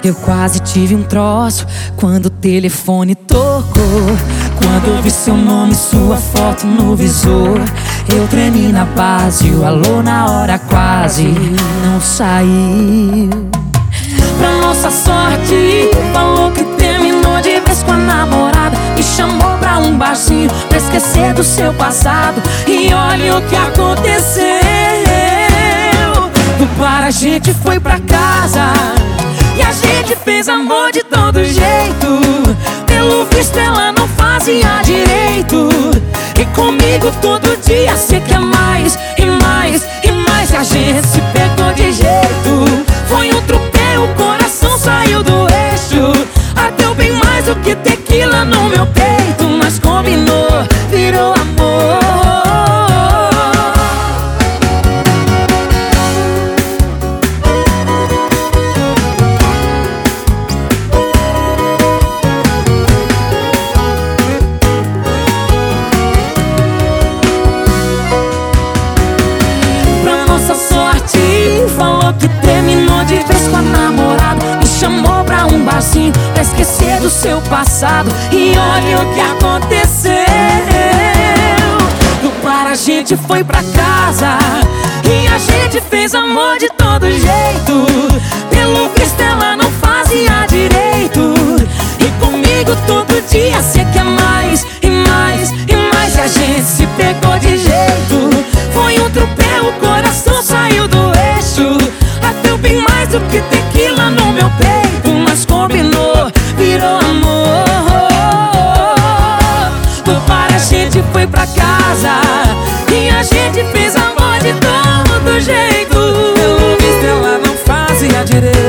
Eu quase tive um troço quando o telefone tocou. Quando eu vi seu nome e sua foto no visor, eu tremi na base, o alô na hora quase não saiu. Pra nossa sorte, falou que terminou de vez com a namorada. Me chamou pra um barzinho pra esquecer do seu passado. E olha o que aconteceu. Do bar a gente foi pra casa e a gente fez amor de todo jeito. Pelo visto ela não fazia direito. E comigo todo dia cê quer mais e mais e mais. E a gente se pegou de jeito. Foi um tropel, o coração saiu do eixo. Ardeu bem mais do que tequila no meu peito. Mas combinou, virou amor. Falou que terminou de vez com a namorada. Me chamou pra um barzinho pra esquecer do seu passado. E olha o que aconteceu. Do bar a gente foi pra casa e a gente fez amor de todo jeito. Pelo visto ela não fazia direito. E comigo todo dia cê quer mais e mais e mais. E a gente se pegou de jeito. Foi um tropel, o coração saiu do eixo. Ardeu bem mais do que tequila no meu peito. Mas combinou, virou amor. Do bar a gente foi pra casa e a gente fez amor de todo jeito. Pelo visto ela não fazia direito.